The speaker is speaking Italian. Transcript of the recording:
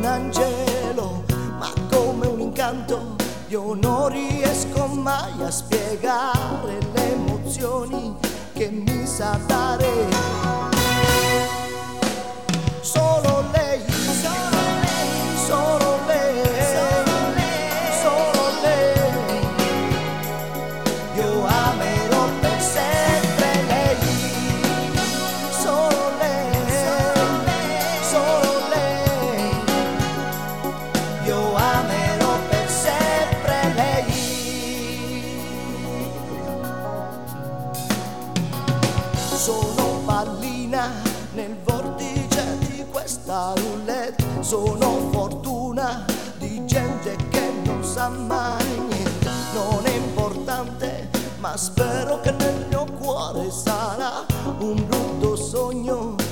un angelo, ma come un incanto. Io non riesco mai a spiegare le emozioni che mi sa dare. Solo lei, solo lei, solo lei, solo lei. Io amerò per sempre lei. Solo lei, solo lei. Io amerò per sempre lei. Sono pallina nel vortice di questa roulette. Sono fortuna di gente che non sa mai niente. Non è importante, ma spero che nel mio cuore sarà un brutto sogno